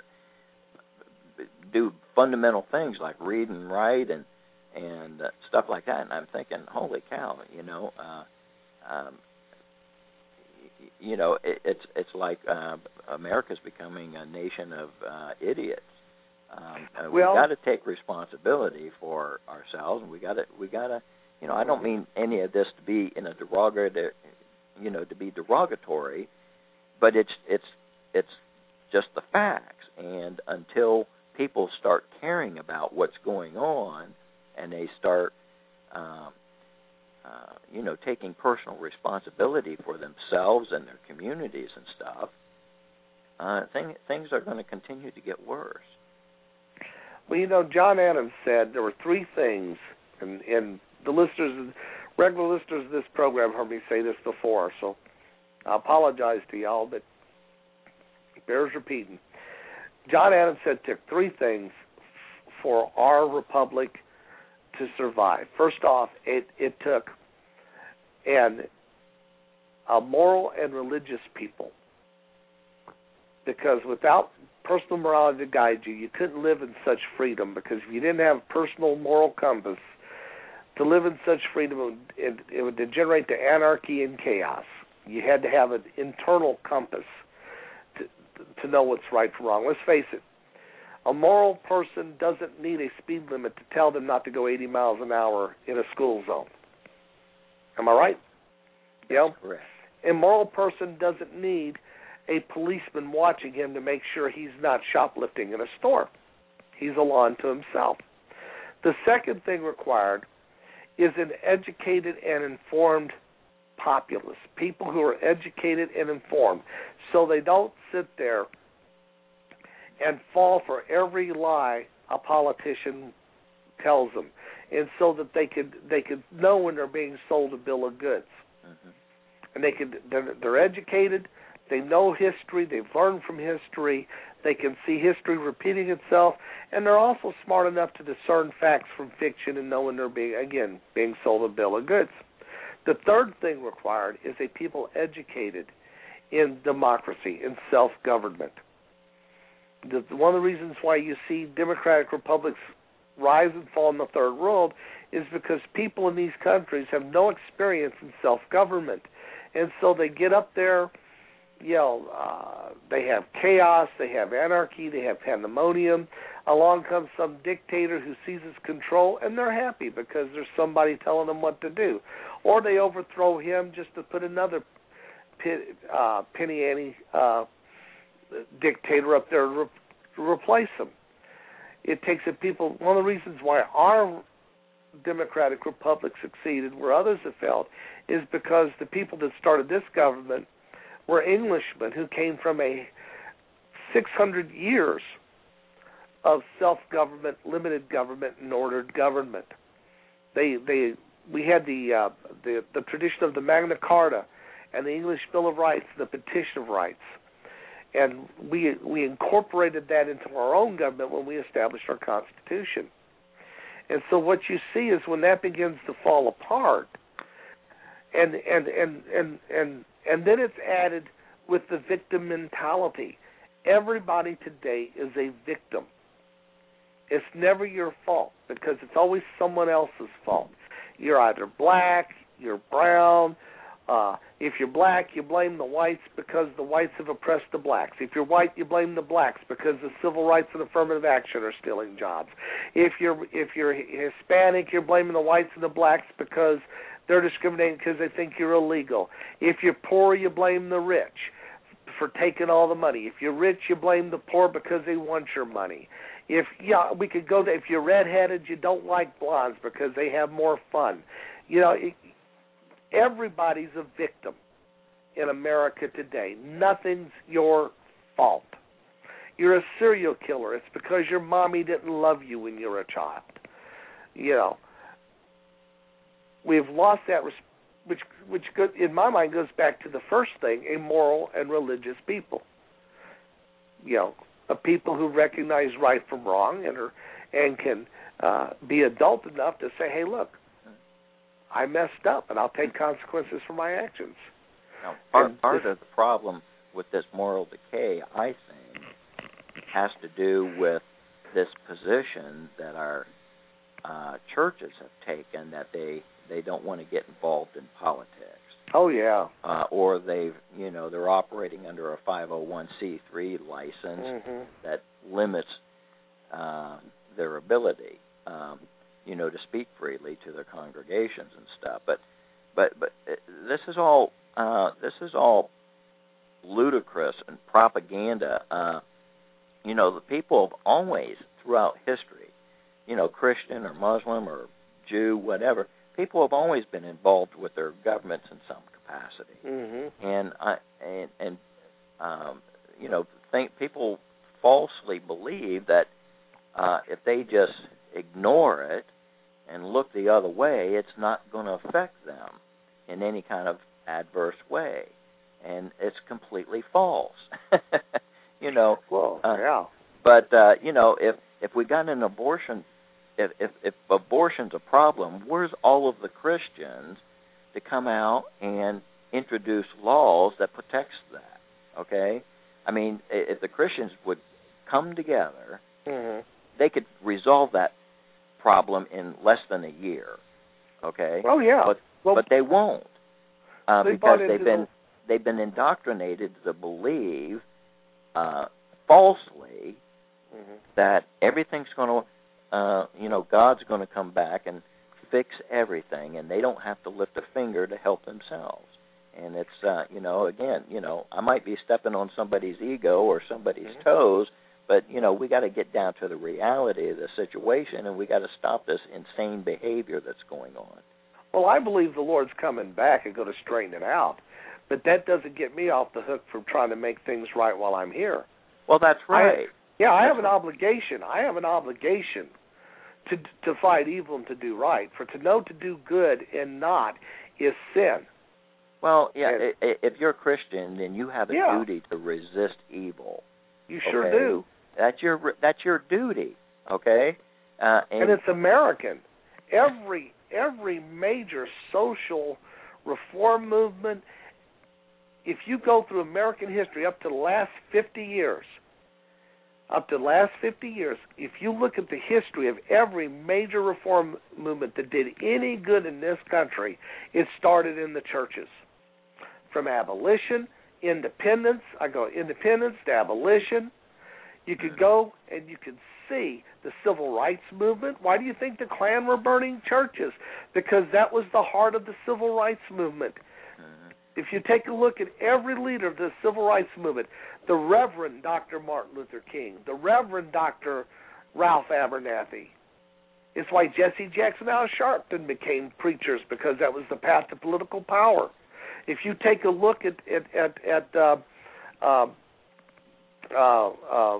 do fundamental things like read and write and and uh, stuff like that, and I'm thinking, holy cow, you know. Uh, um, You know, it, it's it's like uh, America's becoming a nation of uh, idiots. Um, uh, well, we got to take responsibility for ourselves, and we got to we got to, you know, I don't mean any of this to be in a derogatory, you know, to be derogatory, but it's it's it's just the facts. And until people start caring about what's going on, and they start. Um, Uh, you know, taking personal responsibility for themselves and their communities and stuff, uh, thing, things are going to continue to get worse. Well, you know, John Adams said there were three things, and, and the listeners, regular listeners of this program heard me say this before, so I apologize to y'all, but it bears repeating. John Adams said it took three things for our republic to survive. First off, it, it took and a moral and religious people, because without personal morality to guide you, you couldn't live in such freedom, because if you didn't have a personal moral compass to live in such freedom, it would, it, it would degenerate to anarchy and chaos. You had to have an internal compass to, to know what's right from wrong. Let's face it. A moral person doesn't need a speed limit to tell them not to go eighty miles an hour in a school zone. Am I right? That's yeah. correct. A moral person doesn't need a policeman watching him to make sure he's not shoplifting in a store. He's a law unto himself. The second thing required is an educated and informed populace, people who are educated and informed, so they don't sit there and fall for every lie a politician tells them, and so that they could they could know when they're being sold a bill of goods. Mm-hmm. And they could they're, they're educated, they know history, they've learned from history, they can see history repeating itself, and they're also smart enough to discern facts from fiction and know when they're being again being sold a bill of goods. The third thing required is a people educated in democracy, in self-government. The, one of the reasons why you see democratic republics rise and fall in the third world is because people in these countries have no experience in self-government. And so they get up there, you know, uh, they have chaos, they have anarchy, they have pandemonium. Along comes some dictator who seizes control, and they're happy because there's somebody telling them what to do. Or they overthrow him just to put another pit, uh, penny ante uh dictator up there to, re- to replace him. It takes a people. One of the reasons why our democratic republic succeeded where others have failed is because the people that started this government were Englishmen who came from a six hundred years of self-government, limited government, and ordered government. They they we had the uh, the the tradition of the Magna Carta and the English Bill of Rights, the Petition of Rights. And we we incorporated that into our own government when we established our Constitution. And so what you see is when that begins to fall apart, and and and and and, and then it's added with the victim mentality. Everybody today is a victim. It's never your fault because it's always someone else's fault. You're either black, you're brown. Uh, if you're black, you blame the whites because the whites have oppressed the blacks. If you're white, you blame the blacks because the civil rights and affirmative action are stealing jobs. If you're if you're Hispanic, you're blaming the whites and the blacks because they're discriminating because they think you're illegal. If you're poor, you blame the rich for taking all the money. If you're rich, you blame the poor because they want your money. If yeah, we could go to if you're redheaded, you don't like blondes because they have more fun. You know, it, everybody's a victim in America today. Nothing's your fault. You're a serial killer. It's because your mommy didn't love you when you were a child. You know, we've lost that, which, which in my mind goes back to the first thing: a moral and religious people. You know, a people who recognize right from wrong and are and can uh, be adult enough to say, "Hey, look, I messed up, and I'll take consequences for my actions." Now, part, and part this, of the problem with this moral decay, I think, has to do with this position that our uh, churches have taken, that they, they don't want to get involved in politics. Oh yeah. Uh, or they've, you know, they're operating under a five oh one c three license mm-hmm. that limits uh, their ability. Um, you know, to speak freely to their congregations and stuff, but, but, but this is all uh, this is all ludicrous and propaganda. Uh, you know, the people have always, throughout history, you know, Christian or Muslim or Jew, whatever, people have always been involved with their governments in some capacity, mm-hmm. and I and, and um, you know, think people falsely believe that uh, if they just ignore it and look the other way, it's not going to affect them in any kind of adverse way, and it's completely false. you know. Well, uh, yeah. But uh, you know, if if we got an abortion, if, if if abortion's a problem, where's all of the Christians to come out and introduce laws that protects that? Okay, I mean, if the Christians would come together, mm-hmm. they could resolve that problem in less than a year, okay? Oh yeah, but well, but they won't uh, they because they've the... been they've been indoctrinated to believe uh, falsely mm-hmm. that everything's going to, uh, you know, God's going to come back and fix everything, and they don't have to lift a finger to help themselves. And it's uh, you know, again, you know, I might be stepping on somebody's ego or somebody's mm-hmm. toes. But, you know, we got to get down to the reality of the situation, and we got to stop this insane behavior that's going on. Well, I believe the Lord's coming back and going to straighten it out. But that doesn't get me off the hook from trying to make things right while I'm here. Well, that's right. I, yeah, I that's have an right. obligation. I have an obligation to to fight evil and to do right. For to know to do good and not is sin. Well, yeah, and, if you're a Christian, then you have a yeah. duty to resist evil. You sure okay? do. That's your that's your duty, okay? Uh, and, and it's American. Every every major social reform movement, if you go through American history up to the last fifty years, up to the last fifty years, if you look at the history of every major reform movement that did any good in this country, it started in the churches. From abolition, independence, I go independence to abolition. You could go and you could see the civil rights movement. Why do you think the Klan were burning churches? Because that was the heart of the civil rights movement. mm-hmm. If you take a look at every leader of the civil rights movement, the Reverend Doctor Martin Luther King, the Reverend Doctor Ralph Abernathy. It's why Jesse Jackson and Al Sharpton became preachers, because that was the path to political power. If you take a look at at at, at uh, uh, uh, uh,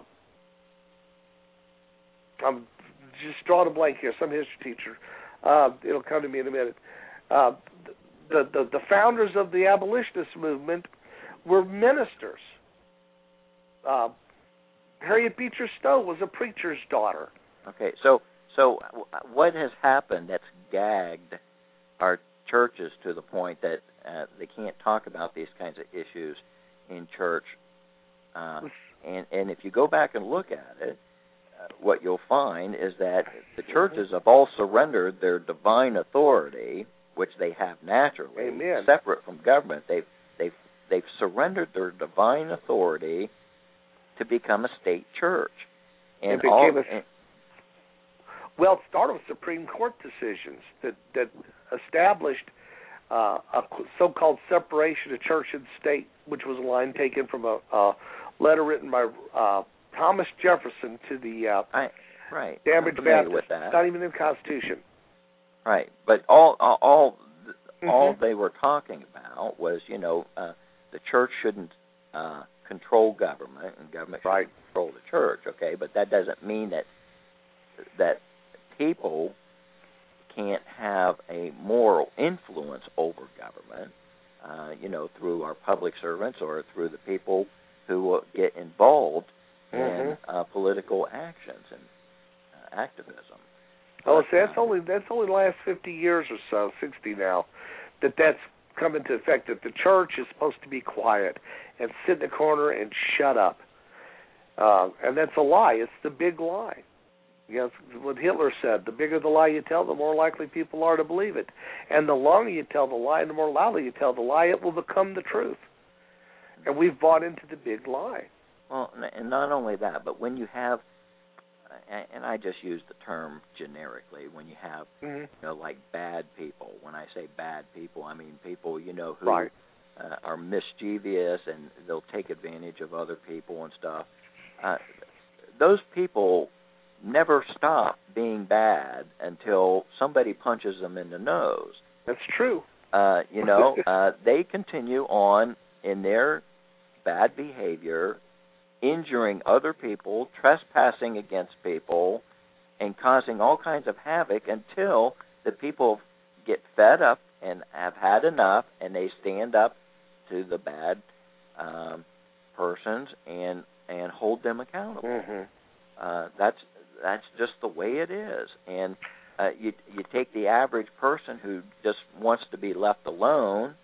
I'm just drawing a blank here. Some history teacher. Uh, it'll come to me in a minute. Uh, the, the the founders of the abolitionist movement were ministers. Uh, Harriet Beecher Stowe was a preacher's daughter. Okay, so so what has happened that's gagged our churches to the point that uh, they can't talk about these kinds of issues in church? Uh, and and if you go back and look at it, what you'll find is that the churches have all surrendered their divine authority, which they have naturally, Amen. separate from government. They've they've they've surrendered their divine authority to become a state church. And it became all, a, and, well, it started with Supreme Court decisions that that established uh, a so-called separation of church and state, which was a line taken from a, a letter written by uh, Thomas Jefferson to the uh, I, right. Cambridge I'm familiar Baptist. with that. It's not even in the Constitution. Right, but all all all, mm-hmm. all they were talking about was, you know, uh, the church shouldn't uh, control government, and government right. shouldn't control the church. Okay, but that doesn't mean that that people can't have a moral influence over government, uh, you know, through our public servants or through the people who uh, get involved mm-hmm. in uh, political actions and uh, activism. Oh, so that's only that's only the last fifty years or so, sixty now, that that's come into effect. That the church is supposed to be quiet and sit in the corner and shut up, uh, and that's a lie. It's the big lie. You know, it's what Hitler said: the bigger the lie you tell, the more likely people are to believe it. And the longer you tell the lie, the more loudly you tell the lie, it will become the truth. And we've bought into the big lie. Well, and not only that, but when you have, and I just use the term generically, when you have, mm-hmm. you know, like bad people. When I say bad people, I mean people, you know, who right. uh, are mischievous and they'll take advantage of other people and stuff. Uh, those people never stop being bad until somebody punches them in the nose. That's true. Uh, you know, uh, they continue on in their bad behavior, injuring other people, trespassing against people, and causing all kinds of havoc until the people get fed up and have had enough, and they stand up to the bad um, persons and and hold them accountable. Mm-hmm. Uh, that's that's just the way it is. And uh, you you take the average person who just wants to be left alone.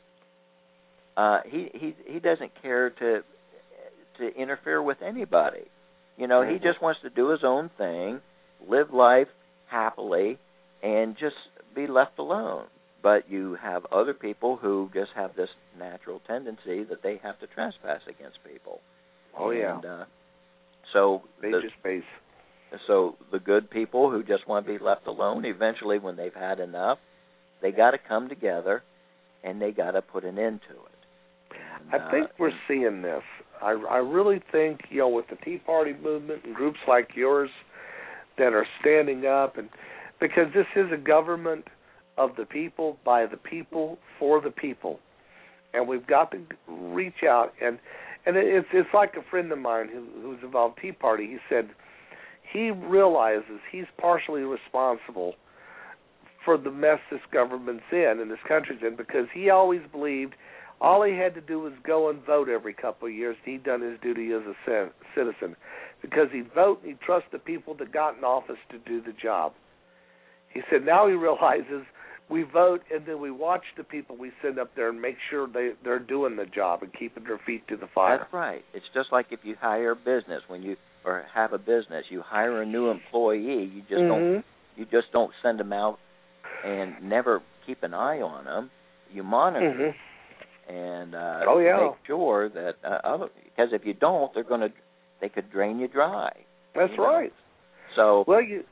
Uh, he he he doesn't care to to interfere with anybody. You know, mm-hmm. he just wants to do his own thing, live life happily, and just be left alone. But you have other people who just have this natural tendency that they have to trespass against people. Oh yeah. And, uh, so they the, just base. So the good people who just want to be left alone, eventually, when they've had enough, they got to come together and they got to put an end to it. And, I think uh, we're seeing this. I, I really think, you know, with the Tea Party movement and groups like yours that are standing up, and because this is a government of the people, by the people, for the people, and we've got to reach out. And and it's it's like a friend of mine who, who's involved Tea Party. He said he realizes he's partially responsible for the mess this government's in and this country's in, because he always believed all he had to do was go and vote every couple of years, and he'd done his duty as a citizen, because he'd vote and he'd trust the people that got in office to do the job. He said now he realizes we vote and then we watch the people we send up there and make sure they, they're doing the job and keeping their feet to the fire. That's right. It's just like if you hire a business, when you or have a business, you hire a new employee, you just mm-hmm. don't you just don't send them out and never keep an eye on them. You monitor mm-hmm. and uh, oh, yeah. make sure that uh, other, because if you don't, they're going to they could drain you dry. That's you right. Know? So well, you.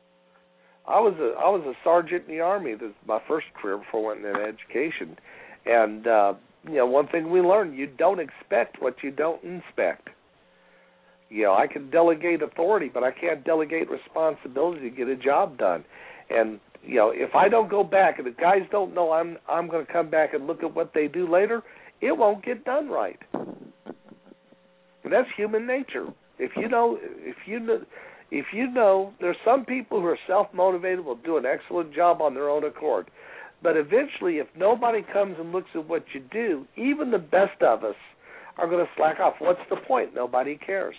I was a I was a sergeant in the Army. This was my first career before I went into education, and uh, you know, one thing we learned: you don't expect what you don't inspect. You know, I can delegate authority, but I can't delegate responsibility to get a job done. And you know, if I don't go back, and the guys don't know I'm I'm going to come back and look at what they do later, it won't get done right. And that's human nature. If you know, if you know. If you know, there's some people who are self-motivated, will do an excellent job on their own accord. But eventually, if nobody comes and looks at what you do, even the best of us are going to slack off. What's the point? Nobody cares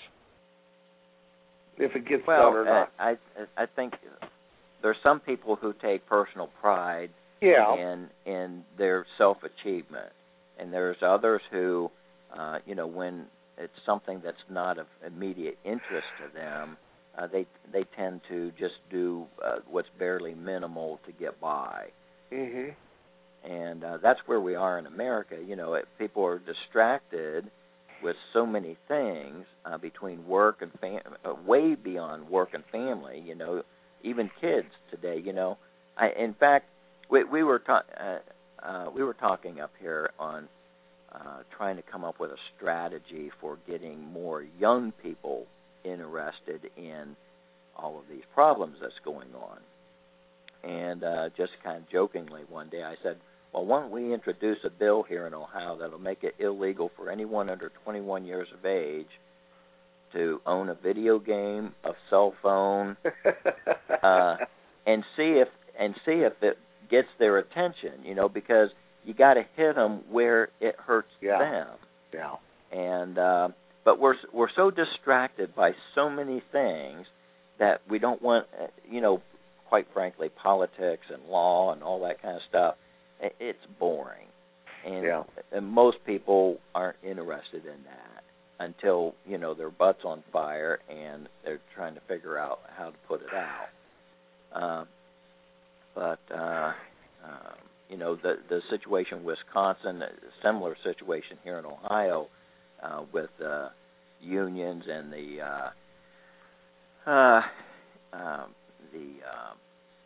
if it gets well, done or not. I, I I think there's some people who take personal pride yeah. in in their self-achievement, and there's others who, uh, you know, when it's something that's not of immediate interest to them, uh, they they tend to just do uh, what's barely minimal to get by. Mm-hmm. And uh, that's where we are in America. You know, it, people are distracted with so many things uh, between work and fam- uh, way beyond work and family. You know, even kids today. You know, I, in fact, we, we were ta- uh, uh, we were talking up here on uh, trying to come up with a strategy for getting more young people interested in all of these problems that's going on. And uh, just kind of jokingly one day I said, well, why don't we introduce a bill here in Ohio that'll make it illegal for anyone under twenty-one years of age to own a video game, a cell phone, uh, and see if and see if it gets their attention. You know, because you got to hit them where it hurts yeah. them. Yeah. And uh, but we're we're so distracted by so many things that we don't want. Uh, you know, quite frankly, politics and law and all that kind of stuff. It's boring, and, yeah. and most people aren't interested in that until, you know, their butt's on fire and they're trying to figure out how to put it out. Uh, but, uh, uh, you know, the, the situation in Wisconsin, a similar situation here in Ohio uh, with uh, unions and the uh, uh, uh, the uh,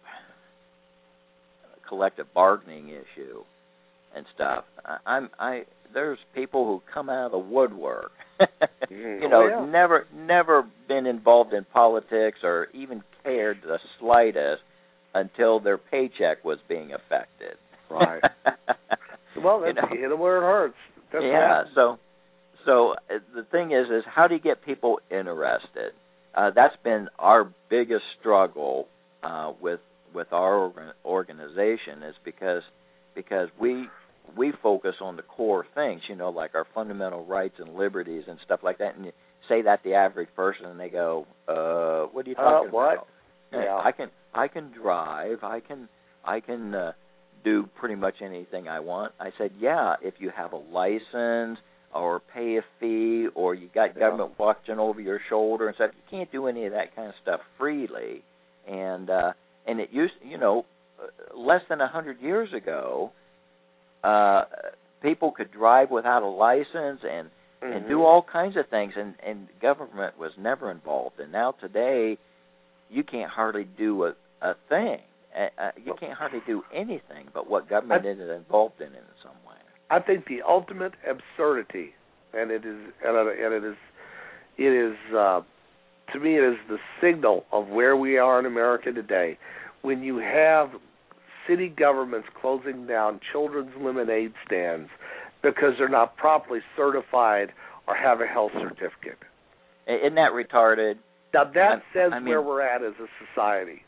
collective bargaining issue and stuff. I, I'm I there's people who come out of the woodwork, you know, oh, yeah. never never been involved in politics or even cared the slightest until their paycheck was being affected. Right. Well, that's, you know? you hit them where it hurts. That's yeah. right. So so uh, the thing is, is how do you get people interested? Uh, that's been our biggest struggle uh, with. with our organization is because because we we focus on the core things, you know, like our fundamental rights and liberties and stuff like that. And you say that to the average person, and they go, "Uh, what are you talking uh, what? about?" Yeah. I can I can drive. I can I can uh, do pretty much anything I want. I said, "Yeah, if you have a license or pay a fee, or you got yeah. government watching over your shoulder and stuff. You can't do any of that kind of stuff freely." And uh, And it used, you know, less than a hundred years ago, uh, people could drive without a license and, mm-hmm. and do all kinds of things, and, and government was never involved. And now today, you can't hardly do a, a thing. Uh, you can't hardly do anything but what government I, is involved in in some way. I think the ultimate absurdity, and it is, and it is, it is. Uh, To me, it is the signal of where we are in America today. When you have city governments closing down children's lemonade stands because they're not properly certified or have a health certificate. Isn't that retarded? Now, that I, says I mean, where we're at as a society.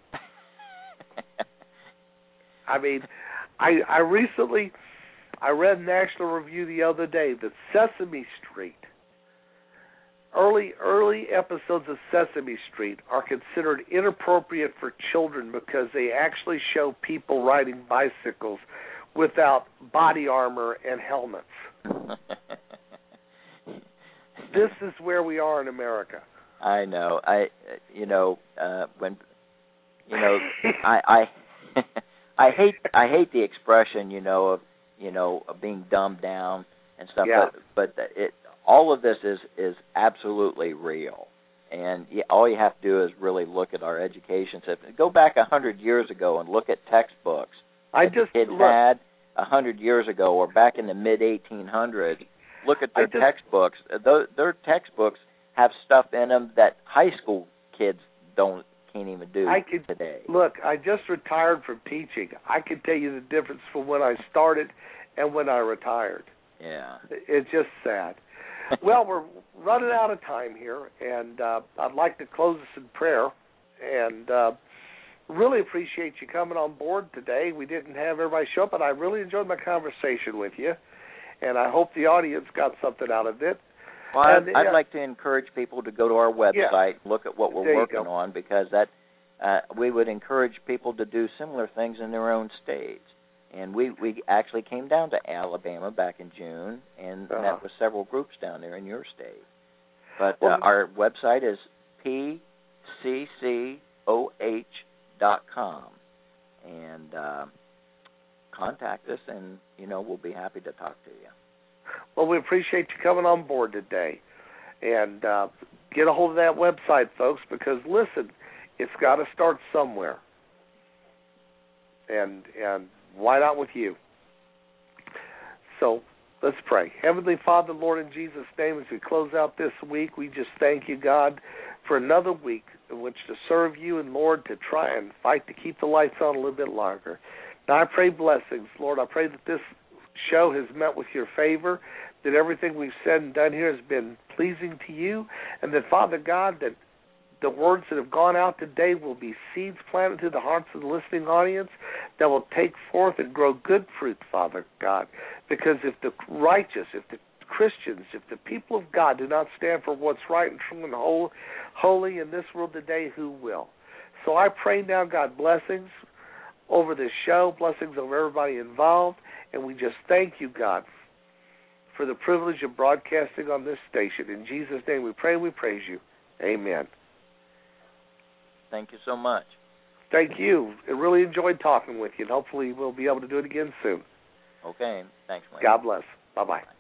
I mean, I, I recently, I read National Review the other day that Sesame Street, Early early episodes of Sesame Street are considered inappropriate for children because they actually show people riding bicycles without body armor and helmets. This is where we are in America. I know. I you know uh, when you know I I I hate I hate the expression you know of you know of being dumbed down and stuff. Yeah. But but it. All of this is, is absolutely real, and you, all you have to do is really look at our education system. Go back a hundred years ago and look at textbooks I that just kids look, had a hundred years ago, or back in the mid eighteen hundreds. Look at their just, textbooks. Their, their textbooks have stuff in them that high school kids don't can't even do I could, today. Look, I just retired from teaching. I can tell you the difference from when I started and when I retired. Yeah, it's just sad. Well, we're running out of time here, and uh, I'd like to close this in prayer. And uh, really appreciate you coming on board today. We didn't have everybody show up, but I really enjoyed my conversation with you, and I hope the audience got something out of it. Well, and, I'd, I'd uh, like to encourage people to go to our website, yeah. look at what we're There you working go. on, because that uh, we would encourage people to do similar things in their own states. And we, we actually came down to Alabama back in June and uh-huh. met with several groups down there in your state. But well, uh, our website is P c c o h dot com. And uh, contact us, and, you know, we'll be happy to talk to you. Well, we appreciate you coming on board today. And uh, get a hold of that website, folks, because, listen, it's got to start somewhere. And and why not with you? So let's pray. Heavenly Father, Lord, in Jesus' name, as we close out this week, we just thank you, God, for another week in which to serve you and, Lord, to try and fight to keep the lights on a little bit longer. Now I pray blessings, Lord. I pray that this show has met with your favor, that everything we've said and done here has been pleasing to you, and that, Father God, that the words that have gone out today will be seeds planted to the hearts of the listening audience that will take forth and grow good fruit, Father God. Because if the righteous, if the Christians, if the people of God do not stand for what's right and true and holy in this world today, who will? So I pray now, God, blessings over this show, blessings over everybody involved, and we just thank you, God, for the privilege of broadcasting on this station. In Jesus' name we pray and we praise you. Amen. Thank you so much. Thank you. I really enjoyed talking with you, and hopefully we'll be able to do it again soon. Okay. Thanks, Wayne. God bless. Bye-bye. Bye.